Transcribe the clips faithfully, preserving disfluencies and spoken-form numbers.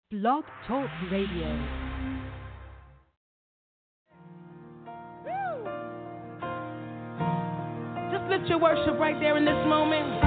Blog Talk Radio. Just lift your worship right there in this moment.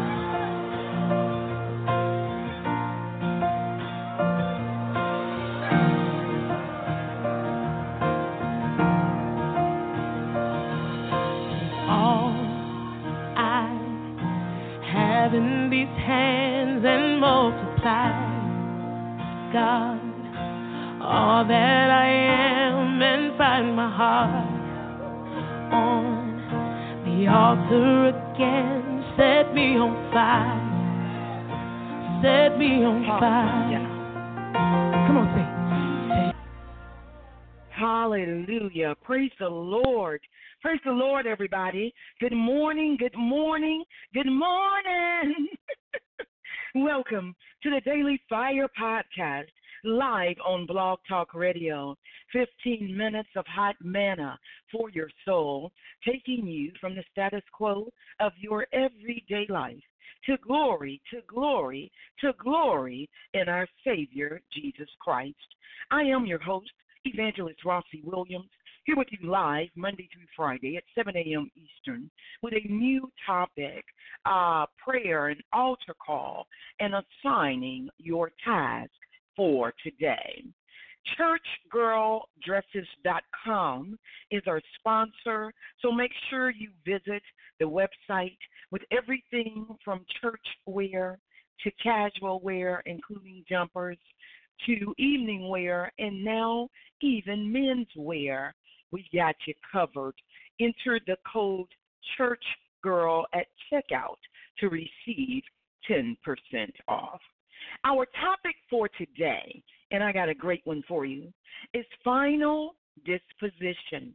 All I have in these hands and multiply, God, all that I am, and find my heart on the altar again. Set me on fire, set me on fire. Come on, sing. Hallelujah. Praise the Lord. Praise the Lord, everybody. Good morning, good morning, good morning. Welcome to the Daily Fire Podcast, live on Blog Talk Radio. fifteen minutes of hot manna for your soul, taking you from the status quo of your everyday life to glory, to glory, to glory in our Savior, Jesus Christ. I am your host, Evangelist Rossi Williams, here with you live Monday through Friday at seven a.m. Eastern with a new topic, uh, prayer and altar call, and assigning your task for today. church girl dresses dot com is our sponsor, so make sure you visit the website with everything from church wear to casual wear, including jumpers, to evening wear, and now even men's wear. We got you covered. Enter the code CHURCHGIRL at checkout to receive ten percent off. Our topic for today, and I got a great one for you, is final disposition.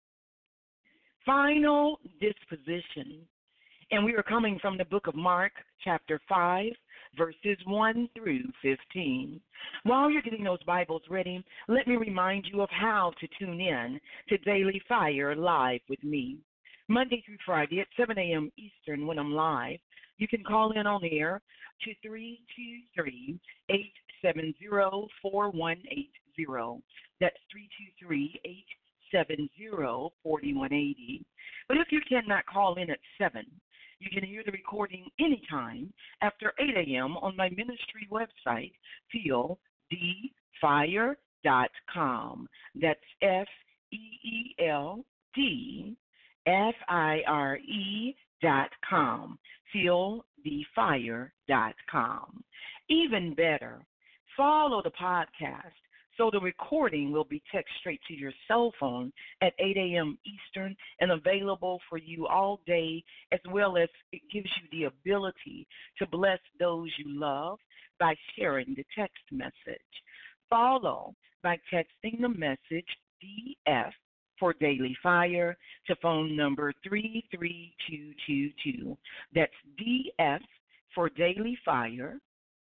Final disposition. And we are coming from the book of Mark, chapter five, verses one through fifteen. While you're getting those Bibles ready, let me remind you of how to tune in to Daily Fire live with me. Monday through Friday at seven a.m. Eastern when I'm live. You can call in on air to three two three, eight seven zero, four one eight zero. That's three two three, eight seven zero, four one eight zero. But if you cannot call in at seven, you can hear the recording anytime after eight a.m. on my ministry website, feel d fire dot com. That's F E E L D F I R E dot com. feel d fire dot com. Even better, follow the podcast so the recording will be text straight to your cell phone at eight a.m. Eastern and available for you all day, as well as it gives you the ability to bless those you love by sharing the text message. Follow by texting the message D F for Daily Fire to phone number three three two two two. That's D F for Daily Fire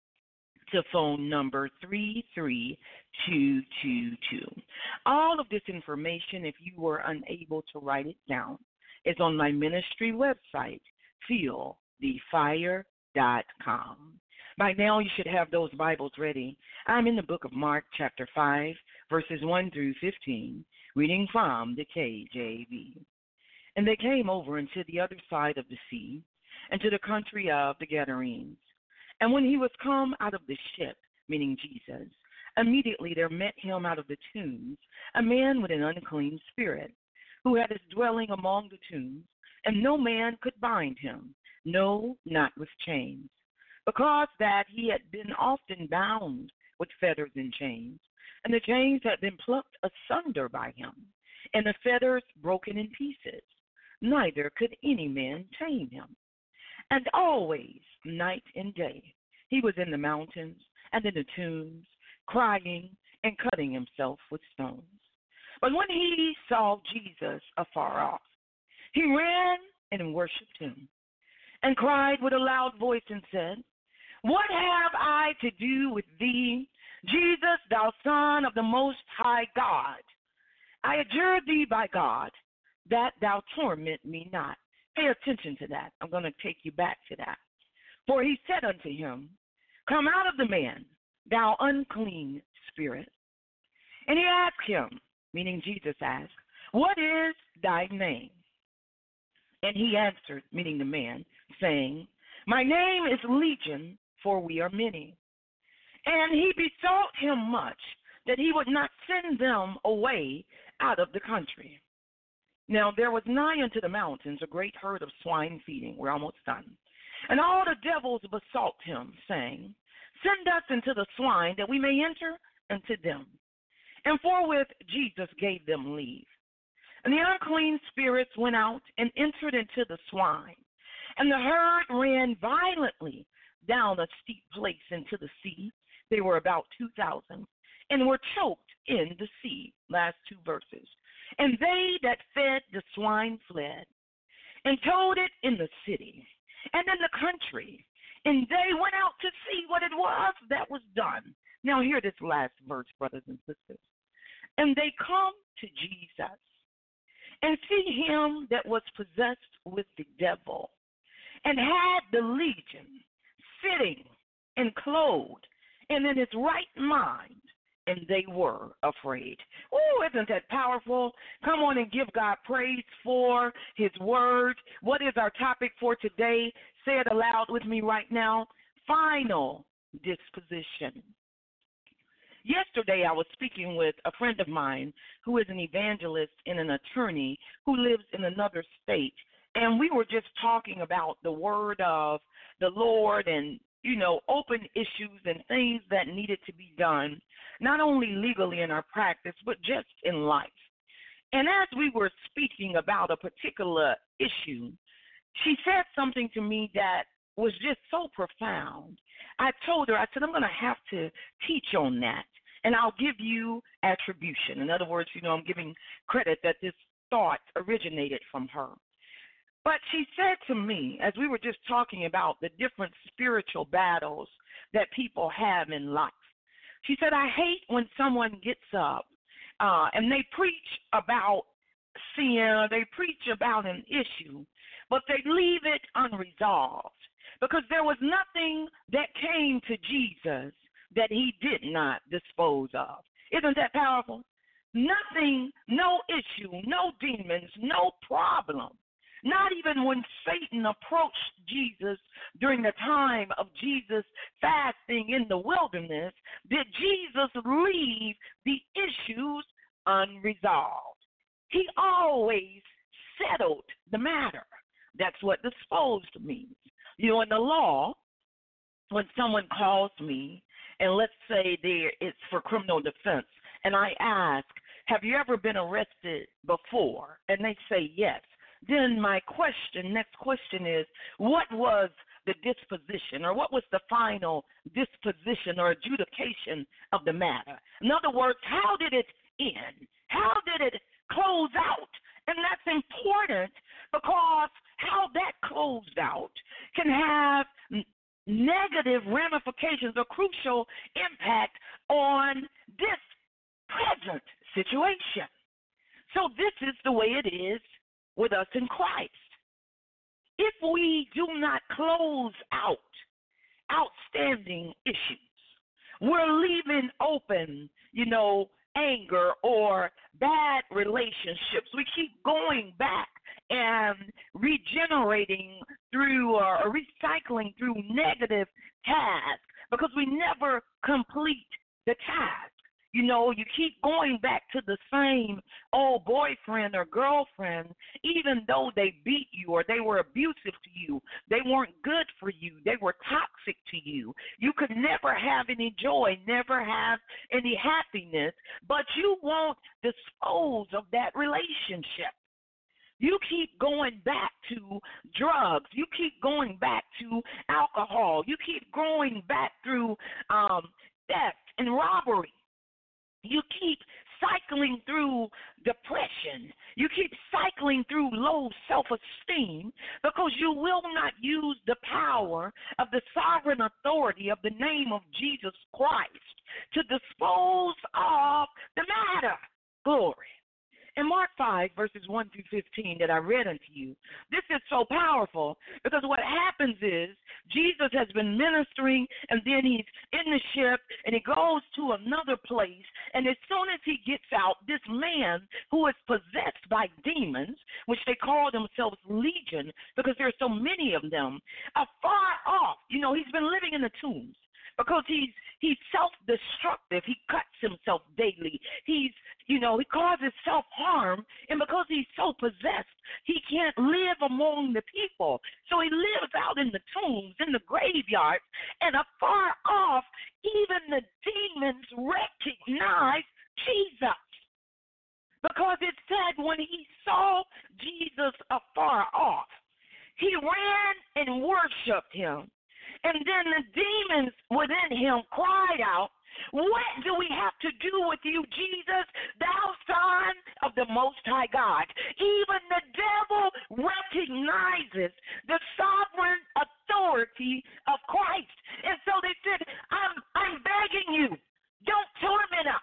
to phone number three three two two two. All of this information, if you were unable to write it down, is on my ministry website, feel the fire dot com. By now, you should have those Bibles ready. I'm in the book of Mark, chapter five, verses one through fifteen, reading from the K J V. And they came over into the other side of the sea, and to the country of the Gadarenes. And when he was come out of the ship, meaning Jesus, immediately there met him out of the tombs a man with an unclean spirit, who had his dwelling among the tombs, and no man could bind him, no, not with chains, because that he had been often bound with fetters and chains, and the chains had been plucked asunder by him, and the fetters broken in pieces, neither could any man tame him. And always, night and day, he was in the mountains and in the tombs, crying and cutting himself with stones. But when he saw Jesus afar off, he ran and worshipped him, and cried with a loud voice and said, What have I to do with thee, Jesus, thou Son of the Most High God? I adjure thee by God, that thou torment me not. Pay attention to that. I'm going to take you back to that. For he said unto him, Come out of the man, thou unclean spirit? And he asked him, meaning Jesus asked, what is thy name? And he answered, meaning the man, saying, my name is Legion, for we are many. And he besought him much that he would not send them away out of the country. Now there was nigh unto the mountains a great herd of swine feeding. We're almost done. And all the devils besought him, saying, send us into the swine, that we may enter unto them. And forthwith Jesus gave them leave. And the unclean spirits went out and entered into the swine. And the herd ran violently down a steep place into the sea. They were about two thousand, and were choked in the sea. Last two verses. And they that fed the swine fled, and told it in the city and in the country. And they went out to see what it was that was done. Now hear this last verse, brothers and sisters. And they come to Jesus, and see him that was possessed with the devil, and had the legion, sitting and clothed, and in his right mind, and they were afraid. Oh, isn't that powerful? Come on and give God praise for his word. What is our topic for today? Say it aloud with me right now. Final disposition. Yesterday, I was speaking with a friend of mine who is an evangelist and an attorney who lives in another state. And we were just talking about the word of the Lord and, you know, open issues and things that needed to be done, not only legally in our practice, but just in life. And as we were speaking about a particular issue, she said something to me that was just so profound. I told her, I said, I'm going to have to teach on that, and I'll give you attribution. In other words, you know, I'm giving credit that this thought originated from her. But she said to me, as we were just talking about the different spiritual battles that people have in life, she said, I hate when someone gets up uh, and they preach about sin, or they preach about an issue, but they leave it unresolved. Because there was nothing that came to Jesus that he did not dispose of. Isn't that powerful? Nothing, no issue, no demons, no problem. Not even when Satan approached Jesus during the time of Jesus fasting in the wilderness did Jesus leave the issues unresolved. He always settled the matter. That's what disposed means. You know, in the law, when someone calls me, and let's say there it's for criminal defense, and I ask, have you ever been arrested before? And they say yes. Then my question, next question is, what was the disposition, or what was the final disposition or adjudication of the matter? In other words, how did it end? How did it close out? And that's important because how that closed out can have negative ramifications or crucial impact on this present situation. So this is the way it is with us in Christ. If we do not close out outstanding issues, we're leaving open, you know, anger or bad relationships. We keep going back and regenerating through or recycling through negative tasks because we never complete the task. You know, you keep going back to the same old boyfriend or girlfriend, even though they beat you or they were abusive to you. They weren't good for you. They were toxic to you. You could never have any joy, never have any happiness, but you won't dispose of that relationship. You keep going back to drugs. You keep going back to alcohol. You keep going back through um, theft and robbery. You keep cycling through depression. You keep cycling through low self-esteem because you will not use the power of the sovereign authority of the name of Jesus Christ to dispose of the matter. Glory. In Mark five, verses one through fifteen that I read unto you, this is so powerful because what happens is Jesus has been ministering and then he's in in the ship, and he goes to another place. And as soon as he gets out, this man who is possessed by demons, which they call themselves Legion because there are so many of them, are far off. You know, he's been living in the tombs because he's he's self-destructive. He cuts himself daily. He's, you know, he causes self-harm, and because he's so possessed, he can't live among the people. So he lives out in the tombs, in the graveyards, and afar off, even the demons recognize Jesus. Because it said when he saw Jesus afar off, he ran and worshiped him. And then the demons within him cried out, "What do we have to do with you, Jesus, thou Son of the Most High God?" Even the devil recognizes the sovereign authority of Christ. And so they said, I'm, I'm begging you, don't torment us.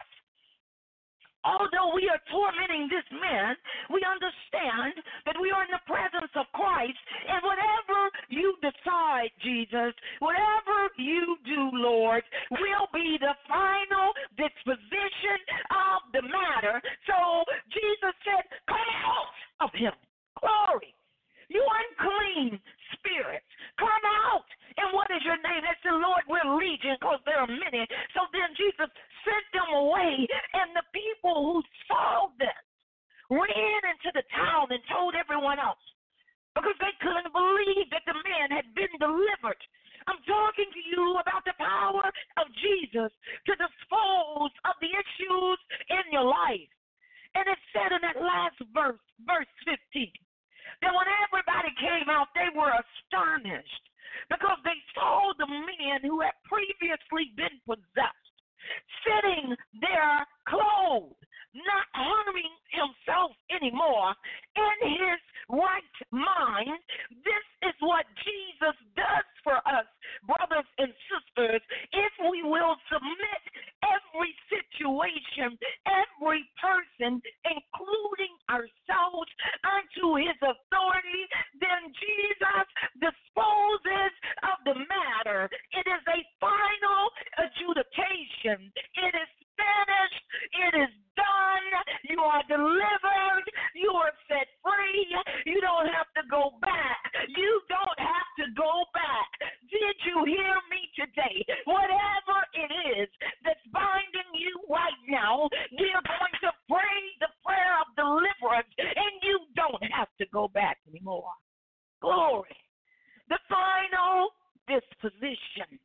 Although we are tormenting this man, we understand that we are in the presence of Christ, and whatever you decide, Jesus, whatever you do, Lord, will be the final disposition of the matter. So Jesus said, "Come out of him." Glory. You unclean spirits, come out. And what is your name? They said, "Lord, we're Legion," because there are many. So then Jesus sent them away, and the people who saw this ran into the town and told everyone else because they couldn't believe that the man had been delivered. I'm talking to you about the power of Jesus to dispose of the issues in your life. And it said in that last verse, verse fifteen, that when everybody came out, they were astonished because they saw the man who had previously been possessed sitting there clothed, not harming himself anymore, in his right mind. This is what Jesus does for us, brothers and sisters, if we will submit every situation, every person, including ourselves, unto his authority. Then Jesus disposes of the matter. It is a final adjudication. It is finished. It is done. You are delivered. You are set free. You don't have to go back. You don't have to go back. Did you hear me today? Whatever it is that's binding you right now, we are going to pray the prayer of deliverance, and you don't have to go back anymore. Glory. The final disposition.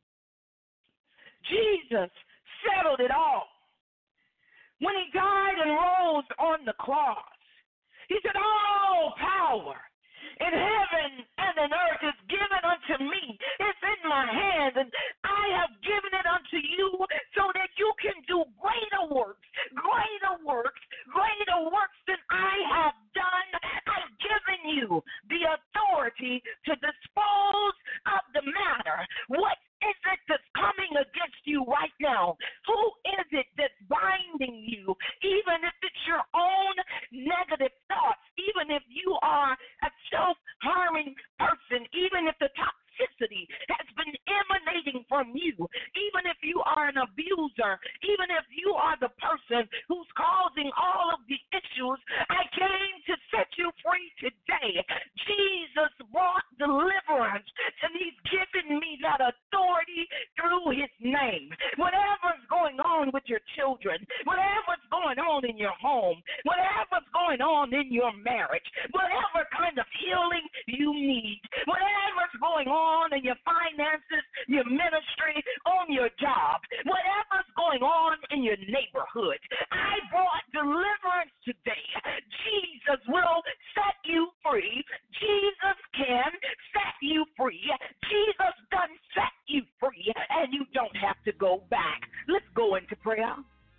Jesus settled it all. When he died and rose on the cross, he said, "All power in heaven and in earth is given unto me. It's in my hands, and I have given it unto you so that you can do greater works, greater works, greater works than I have done. I've given you the authority to dispose of the matter." What is it that's coming against you right now? Who is it that's binding you? Even if it's your own negative thoughts, even if you are a self-harming person, even if the toxicity has been emanating from you, even if you are an abuser, even if you are the person who's causing all of the issues, I came to set you free today. Jesus brought deliverance, and he's given me that authority through his name. Whatever's going on with your children, whatever's going on in your home, whatever's going on in your marriage, whatever kind of healing you need, whatever's going on in your finances, your ministry, on your job, whatever's going on in your neighborhood, I brought deliverance today. Jesus will set you free. Jesus can set you free. Jesus done set you free, and you don't have to go back. Let's go into prayer.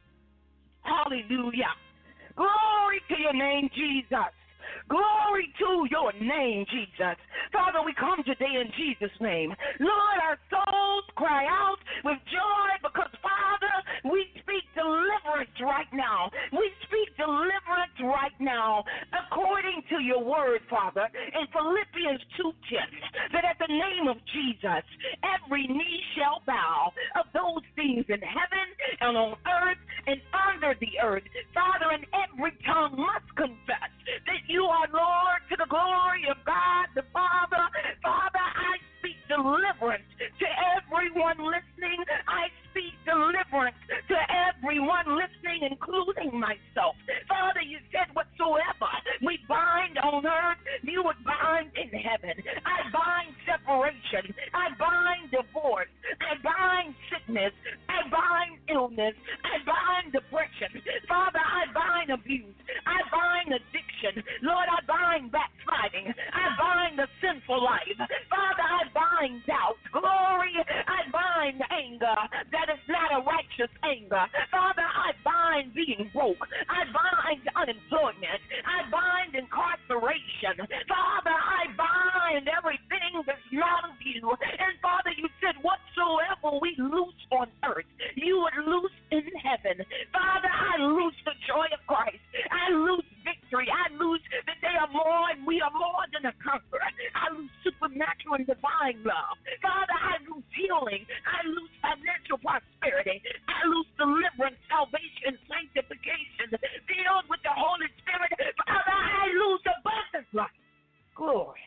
Hallelujah. Glory to your name, Jesus. Glory to your name, Jesus. Father, we come today in Jesus' name. Lord, our souls cry out with joy because, Father, we speak deliverance right now. We speak deliverance right now according to your word, Father, in Philippians two ten, that at the name of Jesus, every knee shall bow of those things in heaven and on earth and under the earth. Father, and every tongue must confess that you are Lord, to the glory of God the Father. Father, I speak deliverance to everyone listening. I speak deliverance to everyone listening, including myself. Father, you said whatsoever we bind on earth, you would bind in heaven. I bind separation. I bind divorce. I bind sickness. I bind illness. I bind depression. Father, I bind abuse. I bind addiction. Lord, I bind backsliding. I bind the sinful life. Father, I bind doubt. Glory, I bind anger. That is not a righteous anger. Father, I bind being broke. I bind unemployment. I bind incarceration. Father, I bind everything that's not of you. And Father, you said whatsoever we loose on earth, you would loose in heaven. Father, I loose the joy of Christ. I loose victory. I loose that they are more and we are more than a conqueror. I loose supernatural and divine love. Father, I loose healing. I loose financial prosperity. I loose deliverance, salvation, sanctification, filled with the Holy Spirit. Father, I loose abundant life. Glory.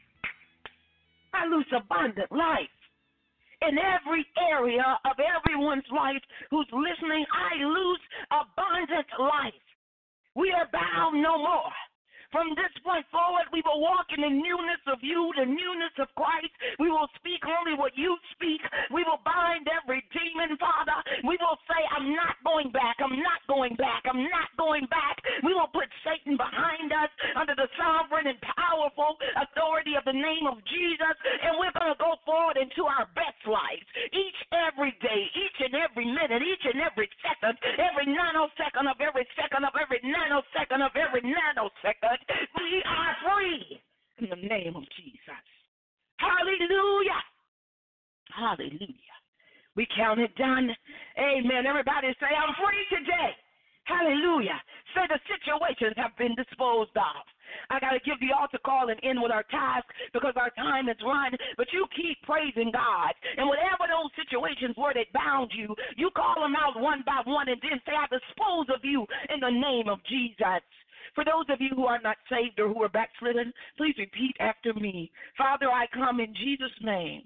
I loose abundant life. In every area of everyone's life who's listening, I lose abundant life. We are bound no more. From this point forward, we will walk in the newness of you, the newness of Christ. We will speak only what you speak. We will bind every demon, Father. We will say, I'm not going back. I'm not going back. I'm not going back. We will put Satan behind us under the sovereign and powerful authority of the name of Jesus, and we're going to go forward into our best lives each every day, each and every minute, each and every second, every nanosecond of every second of every nanosecond of every nanosecond. We are free in the name of Jesus. Hallelujah. Hallelujah. We count it done. Amen. Everybody say, I'm free today. Hallelujah. Say the situations have been disposed of. I got to give the altar call and end with our task because our time is run. But you keep praising God. And whatever those situations were that bound you, you call them out one by one and then say, I dispose of you in the name of Jesus. For those of you who are not saved or who are backslidden, please repeat after me. Father, I come in Jesus' name.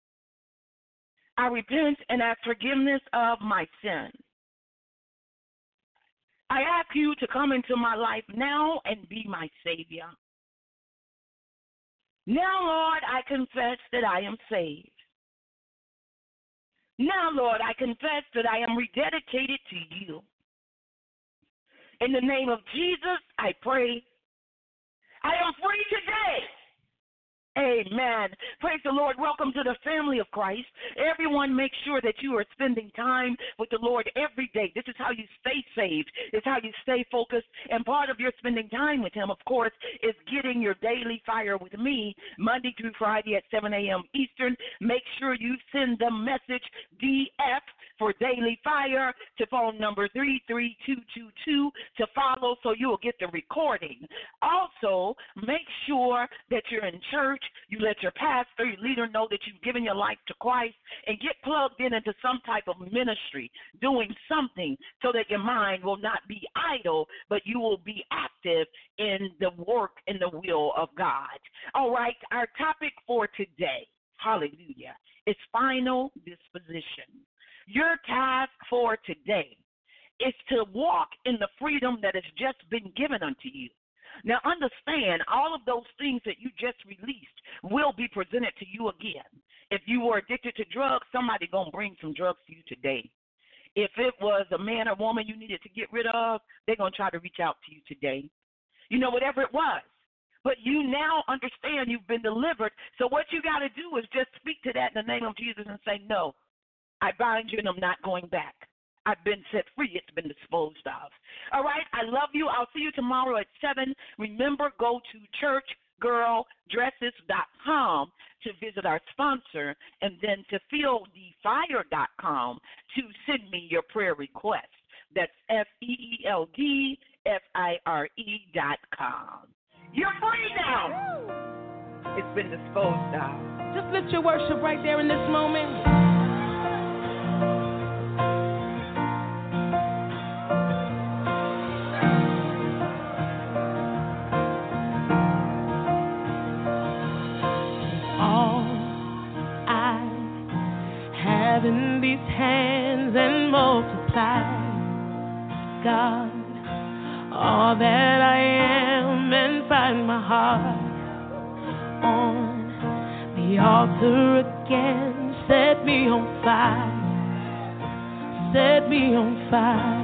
I repent and ask forgiveness of my sin. I ask you to come into my life now and be my Savior. Now, Lord, I confess that I am saved. Now, Lord, I confess that I am rededicated to you. In the name of Jesus, I pray. I am free today. Amen. Praise the Lord. Welcome to the family of Christ. Everyone, make sure that you are spending time with the Lord every day. This is how you stay saved. It's how you stay focused. And part of your spending time with him, of course, is getting your daily fire with me Monday through Friday at seven a.m. Eastern. Make sure you send the message D F for Daily Fire to phone number three three two two two to follow so you will get the recording. Also, make sure that you're in church. You let your pastor, your leader know that you've given your life to Christ and get plugged in into some type of ministry, doing something so that your mind will not be idle, but you will be active in the work and the will of God. All right, our topic for today, hallelujah, is final disposition. Your task for today is to walk in the freedom that has just been given unto you. Now, understand, all of those things that you just released will be presented to you again. If you were addicted to drugs, somebody going to bring some drugs to you today. If it was a man or woman you needed to get rid of, they're going to try to reach out to you today. You know, whatever it was. But you now understand you've been delivered. So what you got to do is just speak to that in the name of Jesus and say, no, I bind you and I'm not going back. I've been set free. It's been disposed of. All right. I love you. I'll see you tomorrow at seven. Remember, go to church girl dresses dot com to visit our sponsor and then to feel the fire dot com to send me your prayer request. That's F E E L D F I R E dot com. You're free now. It's been disposed of. Just lift your worship right there in this moment. multiply, God, all that I am, and find my heart on the altar again. Set me on fire, set me on fire.